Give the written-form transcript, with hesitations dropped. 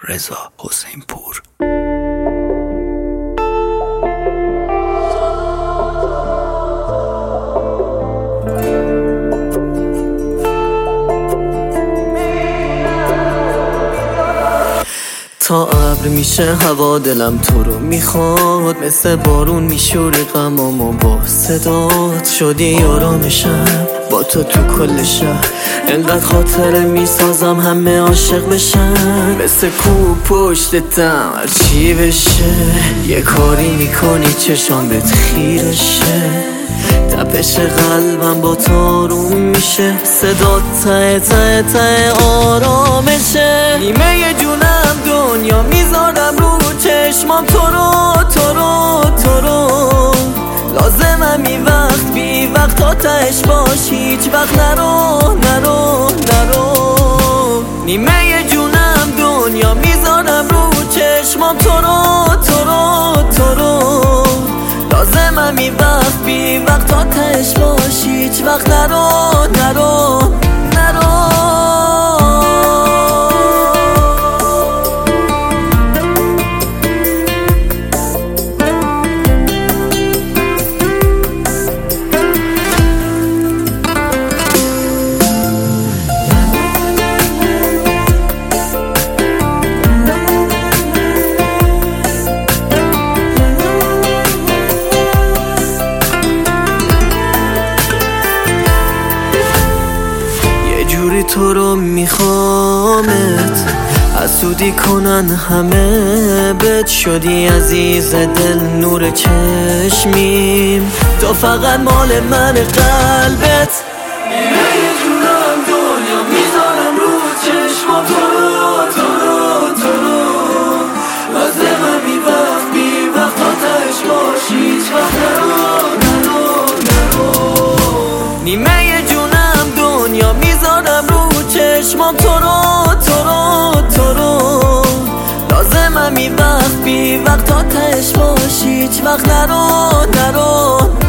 رضا حسین پور. تا ابر میشه هوا دلم تو رو میخواد، مثل بارون میشوری غمامو با صدات. شدی آرامشم با تو کل شهر، انقدر خاطره میسازم همه عاشق بشن. مثل کو پشتتم هرچی بشه، یه کاری میکنی چشام بهت خیره شه. تپش قلبم با تو آروم میشه، صدات ته ته ته آرامشه. نیمه جونم دنیا میذارم رو چشمام تو رو تو رو تو رو. لازمم این وقت بی وقت تا تهش باش، هیچ وقت نرو نرو نرو. نیمه جونم دنیا میذارم رو چشمام تو رو تو رو تو رو. لازمم این وقت بی وقت تا تهش باش، هیچ وقت نرو نرو نرو. جوری تو رو میخوامت، حسودی کنن همه بد. شدی عزیز دل نور چشمیم، تو فقط مال من قلبت. نیمه جونم دنیا میذارم رو چشمام تو رو تو رو تو رو. لازمم این وقت بی وقت تا تهش باش، هیچ وقت نرو نرو نرو. نیمه جونم دنیا میذارم رو چشمام تو رو تو رو تو رو. لازمم این وقت بی وقت تا تهش باش، هیچ وقت نرو نرو